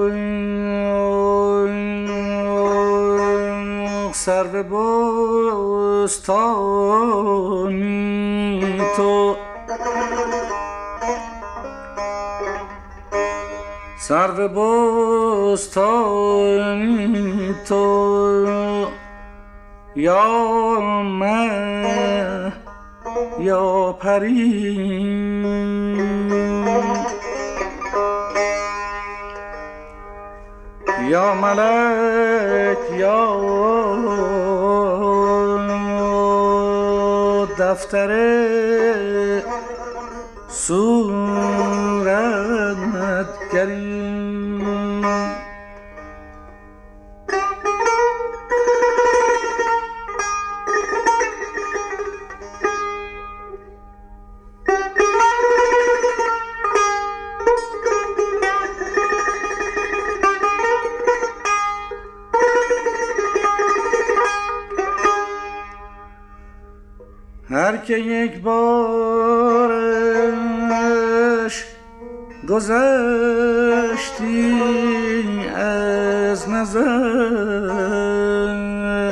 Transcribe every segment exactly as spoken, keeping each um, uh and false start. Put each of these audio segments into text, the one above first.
سرو بستانی تو، سرو بستانی تو، یا مه یا پری، یا ملک یا دفتر صورتگری. هر که یک بارش گذشتی از نظر،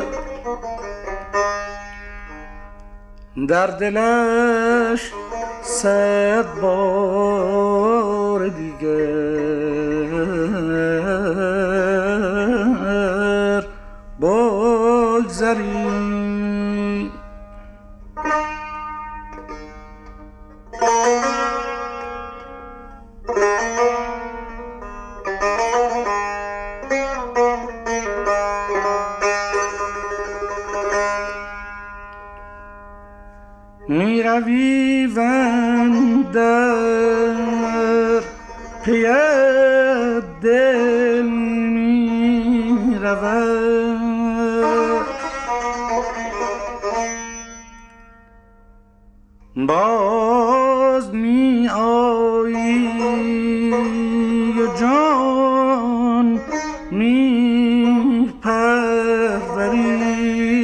در دلش صد بار دیگر بگذری. می روی و اندر پی دل می رود، باز می آیی و جان می پروری.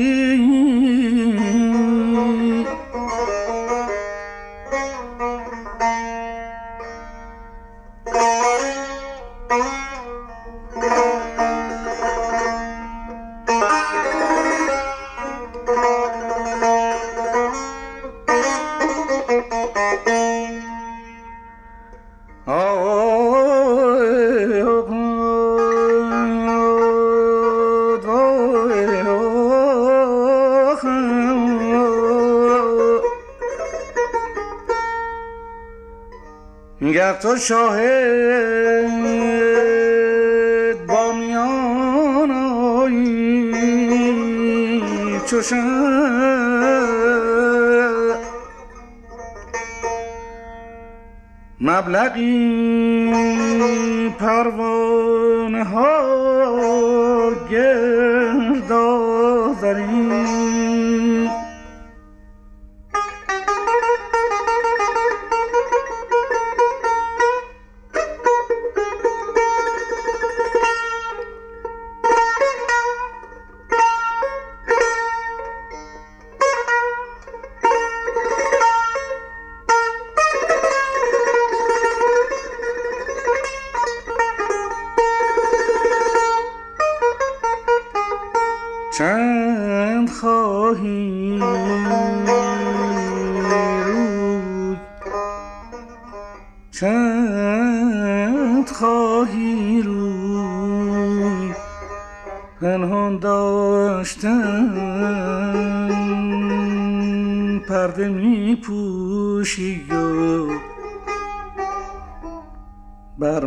گر تو شاهد با میان آیی چو شمع، مبلغی پروانه ها گرد آوری. چند خواهی روی، چند خواهی روی پنهان داشتن، پرده می پوشی و بر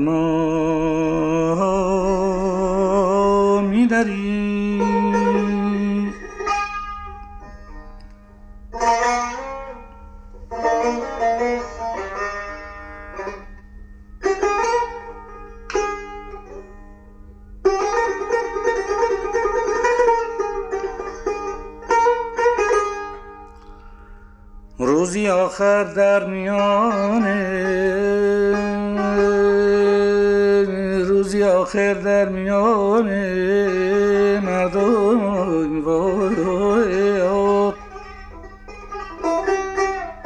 ما می دری. روزی آخر در میانه، روزی آخر در میانه مردم وای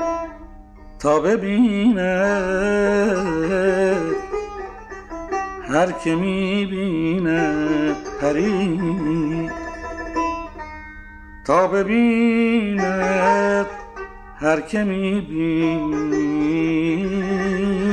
تا ببیند هر که می‌بیند پری، تا ببیند هر که می‌بیند